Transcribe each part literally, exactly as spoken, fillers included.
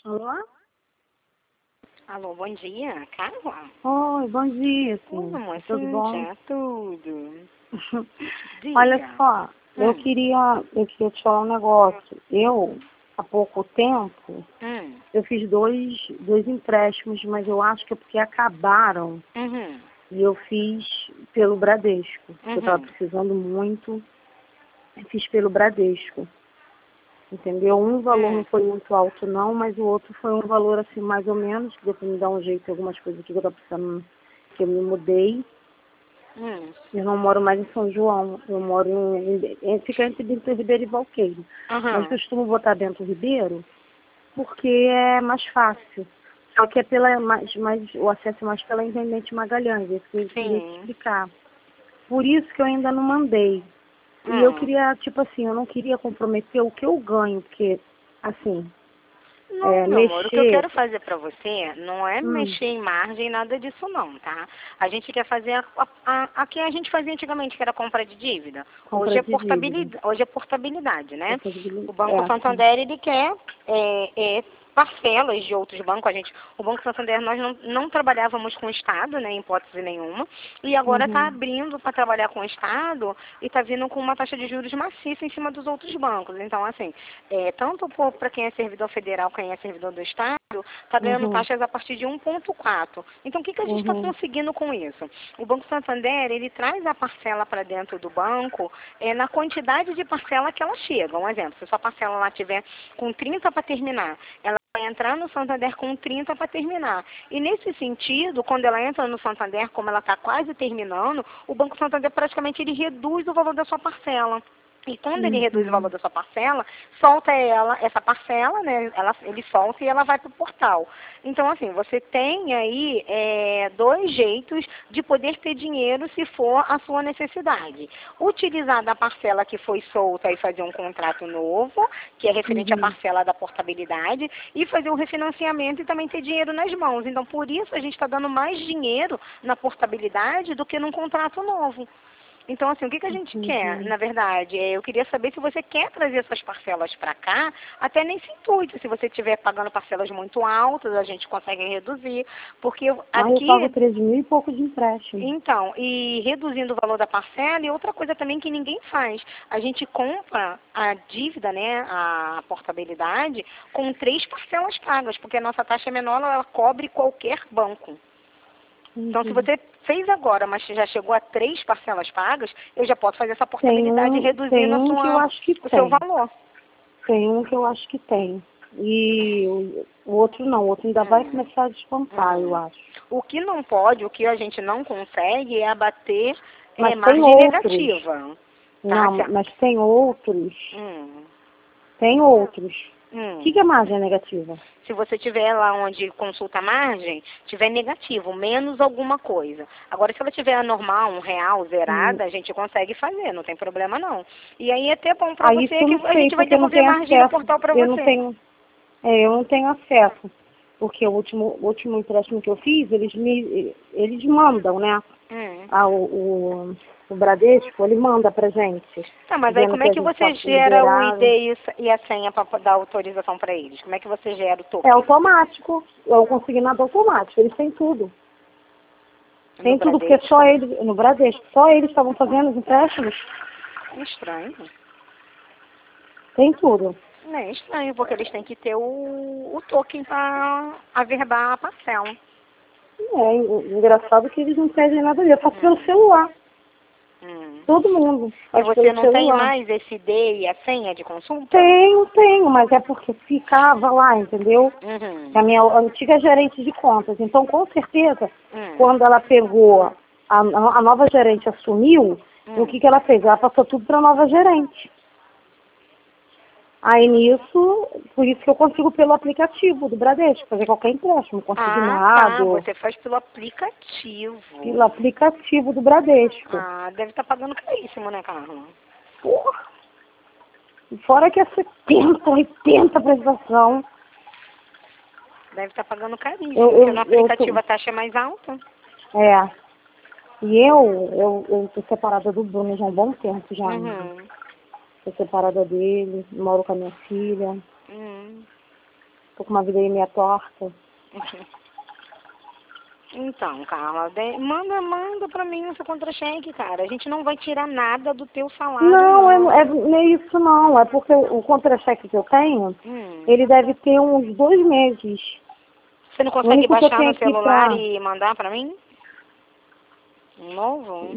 Alô? Alô, bom dia, Carla? Oi, bom dia, Oi, sim. amor, Tudo bom? Cíntia, tudo. Diga. Olha só, eu Hum, queria, eu queria te falar um negócio. Eu, há pouco tempo, hum, eu fiz dois, dois empréstimos, mas eu acho que é porque acabaram uhum, e eu fiz pelo Bradesco. Eu estava uhum, precisando muito, eu fiz pelo Bradesco. Entendeu? Um valor não hum, foi muito alto não, mas o outro foi um valor assim mais ou menos, que deu para me dar um jeito em algumas coisas aqui que eu estava precisando, que eu me mudei. hum, Eu não moro mais em São João, eu moro em, em fica entre Bento Ribeiro e Valqueiro. Mas uhum, costumo botar Bento Ribeiro porque é mais fácil. Só que é pela, mais, mais, o acesso é mais pela Intendente Magalhães, é isso que eu queria te sim, explicar. Por isso que eu ainda não mandei. E eu hum. queria, tipo assim, eu não queria comprometer o que eu ganho, porque, assim, Não, é, meu amor, o que eu mexer. quero fazer pra você não é Hum, mexer em margem, nada disso não, tá? A gente quer fazer a, a, a, a que a gente fazia antigamente, que era compra de dívida. Hoje compra é de dívida. portabilidade, hoje é portabilidade, né? Possibilidade. O Banco É, sim. Santander, ele quer é, é, parcelas de outros bancos. A gente, o Banco Santander, nós não, não trabalhávamos com o Estado, né, em hipótese nenhuma, e agora está Uhum, abrindo para trabalhar com o Estado e está vindo com uma taxa de juros maciça em cima dos outros bancos. Então, assim, é, tanto para quem é servidor federal, quem é servidor do Estado, está ganhando uhum, taxas a partir de um vírgula quatro. Então, o que, que a gente está uhum, conseguindo com isso? O Banco Santander, ele traz a parcela para dentro do banco é, na quantidade de parcela que ela chega. Um exemplo, se sua parcela lá tiver com trinta para terminar, ela vai entrar no Santander com trinta para terminar. E nesse sentido, quando ela entra no Santander, como ela está quase terminando, o Banco Santander praticamente ele reduz o valor da sua parcela. E quando ele reduz o valor uhum, da sua parcela, solta ela, essa parcela, né? Ela, ele solta e ela vai para o portal. Então, assim, você tem aí é, dois jeitos de poder ter dinheiro se for a sua necessidade. Utilizar da parcela que foi solta e fazer um contrato novo, que é referente à uhum. parcela da portabilidade, e fazer o refinanciamento e também ter dinheiro nas mãos. Então, por isso a gente está dando mais dinheiro na portabilidade do que num contrato novo. Então, assim, o que, que a gente quer, Entendi. na verdade? É, eu queria saber se você quer trazer essas parcelas para cá, até nesse intuito. Se você estiver pagando parcelas muito altas, a gente consegue reduzir. Porque Ah, eu pago aqui, três mil e pouco de empréstimo. então, e reduzindo o valor da parcela, e outra coisa também que ninguém faz. A gente compra a dívida, né, a portabilidade, com três parcelas pagas, porque a nossa taxa é menor, ela cobre qualquer banco. Então, se Entendi. você fez agora, mas já chegou a três parcelas pagas, eu já posso fazer essa Tem portabilidade um, tem reduzindo a um que eu sua, acho que o seu tem. valor. Tem um que eu acho que tem. E o, o outro não, o outro ainda vai Hum, começar a descontar, eu hum. acho. O que não pode, o que a gente não consegue é abater é, Mas tem margem outros. negativa. Tá? Não, Se a- mas tem outros. hum, Tem outros. O que, hum. que é margem negativa? Se você tiver lá onde consulta a margem, tiver negativo, menos alguma coisa. Agora, se ela tiver normal, um real, Hum, zerada, a gente consegue fazer, não tem problema não. E aí é até bom para Aí isso você eu que não a sei, gente vai porque eu não devolver tenho margem no acesso. portal para Eu não você. tenho, é, eu não tenho acesso. Porque o último, o último empréstimo que eu fiz, eles me, eles mandam, né? Hum. Ah, o, o, o Bradesco, ele manda pra gente, Tá, mas aí dizendo como que é a que gente você está gera o liberado. I D e o e a senha para dar autorização para eles? Como é que você gera o É token? automático, é o consignado automático, eles têm tudo. No Tem tudo, porque só Bradesco? eles, no Bradesco, só eles estavam fazendo os empréstimos, É estranho. tem tudo. Não é estranho, porque eles têm que ter o, o token para averbar a parcela. É engraçado que eles não pedem nada ali, eu faço pelo Hum, celular, hum. todo mundo E faz você pelo não tem celular. mais esse I D e a senha de consulta? Tenho, tenho, mas é porque ficava lá, entendeu? Uhum. A minha antiga gerente de contas. Então, com certeza, Hum, quando ela pegou, a, a nova gerente assumiu, o hum. que, que ela fez? Ela passou tudo para a nova gerente. Aí nisso, por isso que eu consigo pelo aplicativo do Bradesco, fazer qualquer empréstimo, Ah, tá. consignado, Você faz pelo aplicativo. pelo aplicativo do Bradesco. Ah, deve estar pagando caríssimo, né, Carla? Porra! E fora que é setenta, oitenta prestação, Deve estar pagando eu, caríssimo, porque no eu, eu aplicativo tô, a taxa é mais alta. é, e eu, eu, eu tô separada do Bruno já há um bom tempo já, amiga. Uhum. Tô separada dele, moro com a minha filha. Uhum. Tô com uma vida aí meio torta. Então, Carla, de- manda, manda pra mim esse contra-cheque, cara. A gente não vai tirar nada do teu salário, Não, não. é, é, não é isso não. É porque o contra-cheque que eu tenho, Hum. ele deve ter uns dois meses. Você não O consegue único que eu baixar tenho no aqui celular pra... e mandar pra mim? Um novo?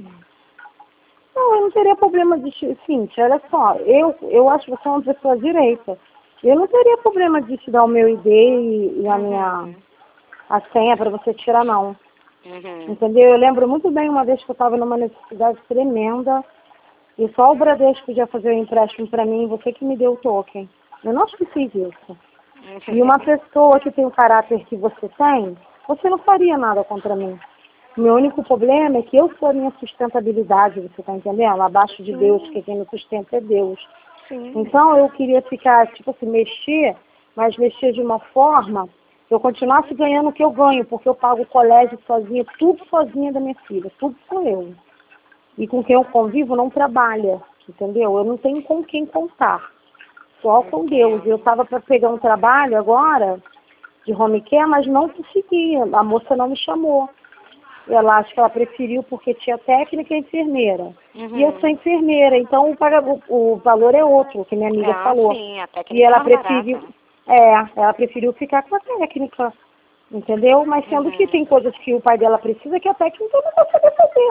Não, eu não teria problema de... Cíntia, olha só. Eu, eu acho que você é uma pessoa direita. Eu não teria problema de te dar o meu I D e, e a minha... Uhum. a senha pra você tirar, não. Uhum. Entendeu? Eu lembro muito bem uma vez que eu estava numa necessidade tremenda e só o Bradesco podia fazer o empréstimo para mim, você que me deu o token. Eu não fiz isso. E uma pessoa que tem o caráter que você tem, você não faria nada contra mim. O meu único problema é que eu sou a minha sustentabilidade, você está entendendo? Abaixo de Deus, Sim. que quem me sustenta é Deus. Sim. Então eu queria ficar, tipo assim, mexer, mas mexer de uma forma que eu continuasse ganhando o que eu ganho, porque eu pago o colégio sozinha, tudo sozinha da minha filha, tudo sou eu. E com quem eu convivo não trabalha, entendeu? Eu não tenho com quem contar, só com Deus. Eu estava para pegar um trabalho agora, de home care, mas não conseguia, a moça não me chamou. Ela acho que ela preferiu porque tinha técnica e enfermeira. Uhum. E eu sou enfermeira, então o, paga- o, o valor é outro, que minha amiga Ah, falou. sim, a técnica E é ela mais preferiu, barata. é, ela preferiu ficar com a técnica, entendeu? Mas sendo que Uhum. tem coisas que o pai dela precisa que a técnica não vai saber fazer.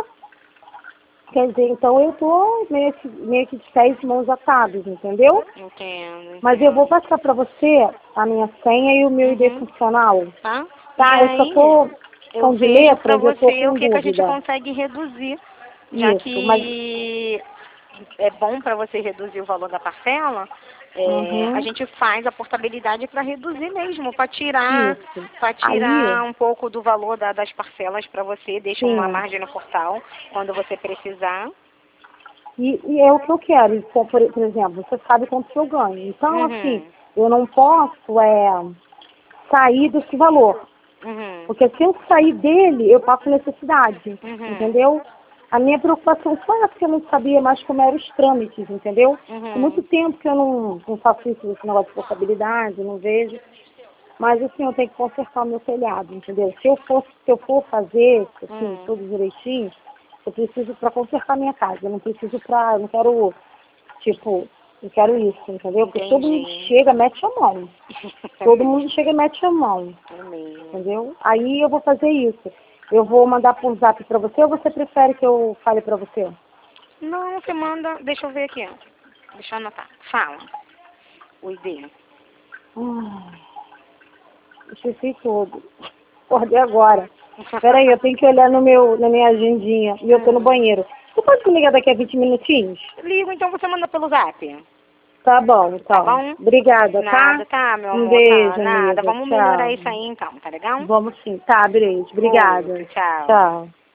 Quer dizer, então eu tô meio que, meio que de pés e mãos atados, entendeu? Entendo, Mas eu vou entendo. passar pra você a minha senha e o meu I D Uhum. funcional. Tá? E Tá, eu só aí, tô eu com de vejo pra letras, eu tô você o com que, que a gente dúvida. consegue reduzir, já Isso, mas... que é bom para você reduzir o valor da parcela, é, a Uhum, gente faz a portabilidade para reduzir mesmo, para tirar, isso. para Aí, tirar um pouco do valor da- das parcelas para você, deixa uma sim. margem no portal quando você precisar. E, e é o que eu quero. E, por, por exemplo, você sabe quanto que eu ganho. Então, assim, Uhum, eu não posso é, sair desse valor. uhum, Porque se eu sair dele, eu passo necessidade. uhum, Entendeu? A minha preocupação foi essa, que eu não sabia mais como eram os trâmites, entendeu? Tem muito uhum. tempo que eu não, não faço isso, esse negócio de portabilidade, não vejo. Mas, assim, eu tenho que consertar o meu telhado, entendeu? Se eu for, se eu for fazer, assim, Hum, tudo direitinho, eu preciso para consertar a minha casa. Eu não preciso para, eu não quero, tipo, eu quero isso, entendeu? Porque todo mundo entendi. chega, mete a mão. Todo mundo chega e mete a mão, É mesmo. entendeu? Aí eu vou fazer isso. Eu vou mandar por zap para você ou você prefere que eu fale para você? Não, você manda, deixa eu ver aqui, ó. Deixa eu anotar. Fala. O I D. Ai, esqueci tudo. Acordei agora. Peraí, eu tenho que olhar no meu, na minha agendinha. E eu tô no Hum. banheiro. Você pode me ligar daqui a vinte minutinhos? Ligo, então você manda pelo zap. Tá bom, Tá então. bom? Obrigada, tá? Nada, tá, meu Um amor, tá? beijo, Nada. amiga. Vamos melhorar Tchau. isso aí então, tá legal? Vamos sim. Tá, beijo. Outro, Obrigada. tchau. Tchau.